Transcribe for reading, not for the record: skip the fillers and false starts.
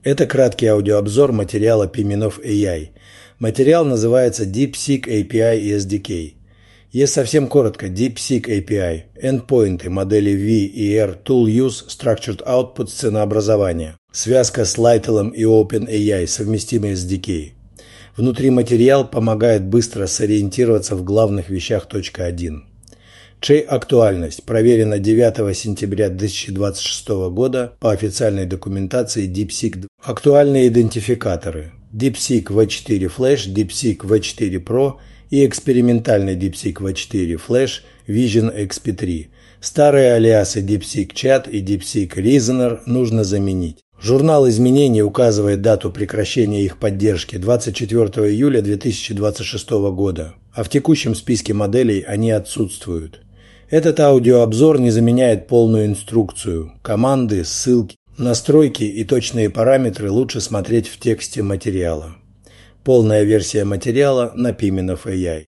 Это краткий аудиообзор материала Piminov AI. Материал называется DeepSeek API и SDK. Есть совсем коротко DeepSeek API, endpoinты модели V и R, Tool Use, Structured Output, ценообразование, связка с Lightel и OpenAI, совместимый SDK. Внутри материал помогает быстро сориентироваться в главных вещах. 1. Актуальность проверена 9 сентября 2026 года по официальной документации DeepSeek. Актуальные идентификаторы DeepSeek V4 Flash, DeepSeek V4 Pro и экспериментальный DeepSeek V4 Flash Vision XP3. Старые алиасы DeepSeek Chat и DeepSeek Reasoner нужно заменить. Журнал изменений указывает дату прекращения их поддержки 24 июля 2026 года, а в текущем списке моделей они отсутствуют. Этот аудиообзор не заменяет полную инструкцию. Команды, ссылки, настройки и точные параметры лучше смотреть в тексте материала. Полная версия материала на Piminov AI.